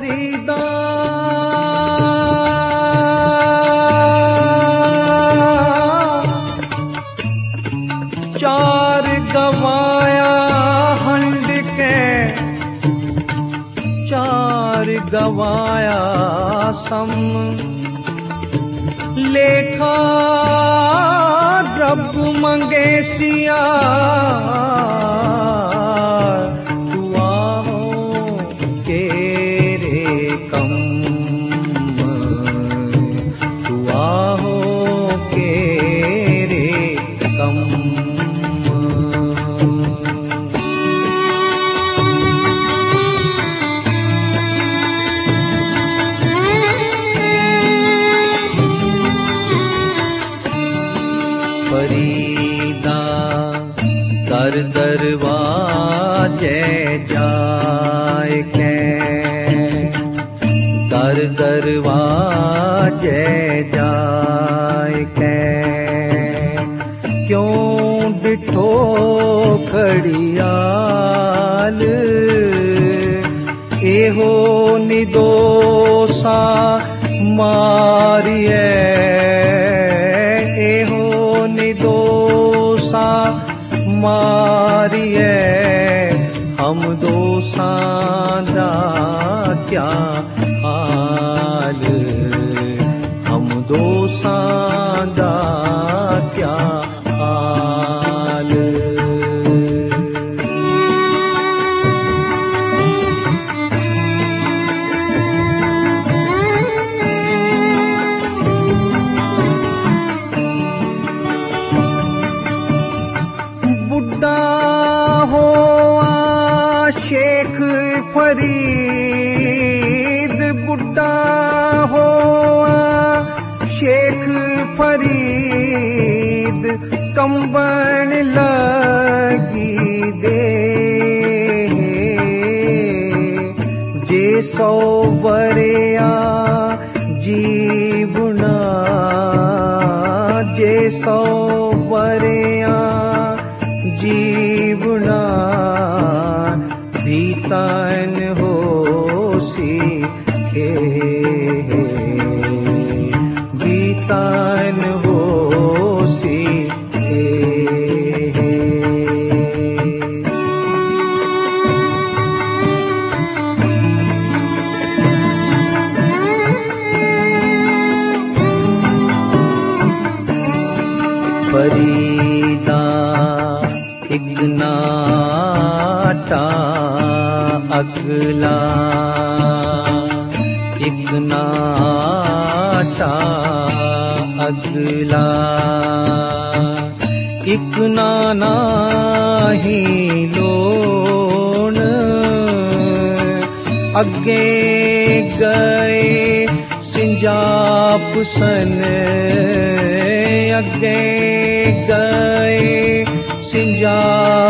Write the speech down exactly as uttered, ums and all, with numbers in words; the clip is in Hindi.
फरीदा चार गवाया हंड के, चार गवाया सम लेखा रब मंगेसिया तू आओ के रे कम, तू आओ के रे कम। फरीदा दर दरवाजे जाए के, दर दरवाजे जाए के क्यों डिठो खड़ियाल एहो निदोसा मारिए, एहो निदोसा मारिए हम दोसां दा क्या हाल, हम दोसां दा क्या हाल। बुड्ढा होआ शेख फरीद, बुड्ढा होआ शेख फरीद कंबन लगी दे, जे सौ बरिया जीवना, जे सौ बरिया जीवना बीतान हो सी हे, बीतान हो सी हे। फरीदा इगनाटा अगला, इगनाटा अगला, इक नाना ही लोन अगे गए सिंजाप सन, अगे गए सिंजाप